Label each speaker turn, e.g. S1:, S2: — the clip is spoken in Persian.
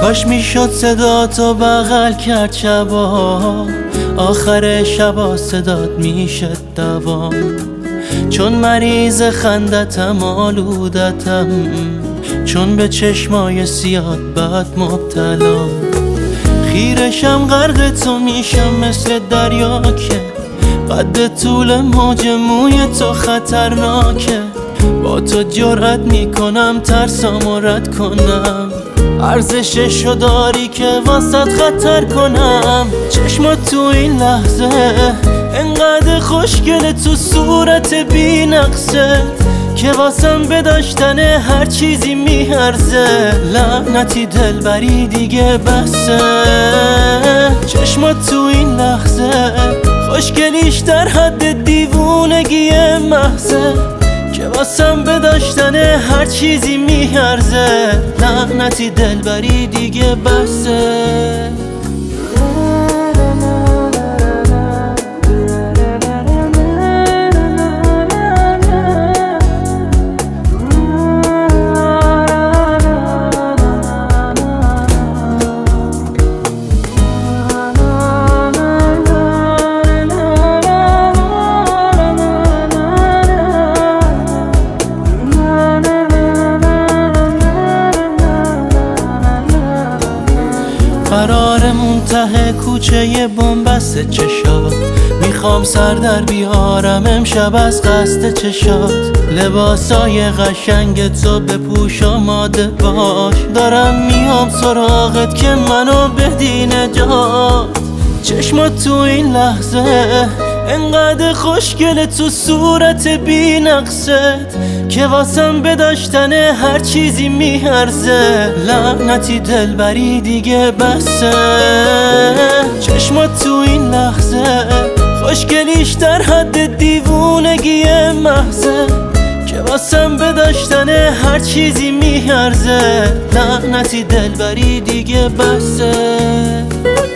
S1: کاش میشد صدا تو بغل کرد شبا، آخر شبا صدات میشه دوام. چون مریض خندتم آلودتم، چون به چشمای سیاد بد مبتلا. خیرشم غرق تو میشم مثل دریا که قد طول موج موی تو خطرناکه. با تو جرأت میکنم ترسامو رد کنم، ارزششو داری که واسط خطر کنم. چشمات تو این لحظه انقدر خوشگله، تو صورت بی نقصه که واسم به داشتن هر چیزی میارزه. لعنتی دلبری دیگه بسه. چشمات تو این لحظه خوشگلیش در حد دیوونگی محضه که واسم به داشتن هر چیزی میارزه. لعنتی دلبری دیگه بسه. قرارمون ته کوچه بنبست چشات، میخوام سر در بیارم امشب از قصد چشات. لباسای قشنگ تو بپوش آماده باش، دارم میام سراغت که منو بدی نجات. چشمات تو این لحظه انقدر خوشگله، تو صورت بی نقصت که واسم به داشتن هر چیزی میارزه. لعنتی دلبری دیگه بسه. چشمات تو این لحظه خوشگلیش در حد دیوونگی محضه که واسم به داشتن هر چیزی میارزه. لعنتی دلبری دیگه بسه.